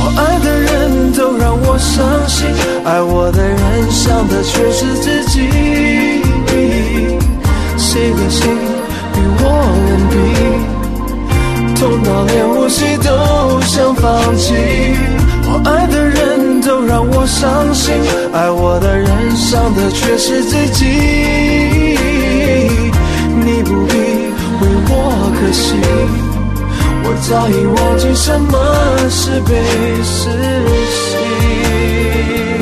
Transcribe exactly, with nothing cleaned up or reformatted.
我爱的人都让我伤心，爱我的人想的却是自己。谁的心比我冷冰，痛到连呼吸都想放弃。我爱的人都让我伤心，爱我的人伤的却是自己。你不必为我可惜，我早已忘记什么是被实习。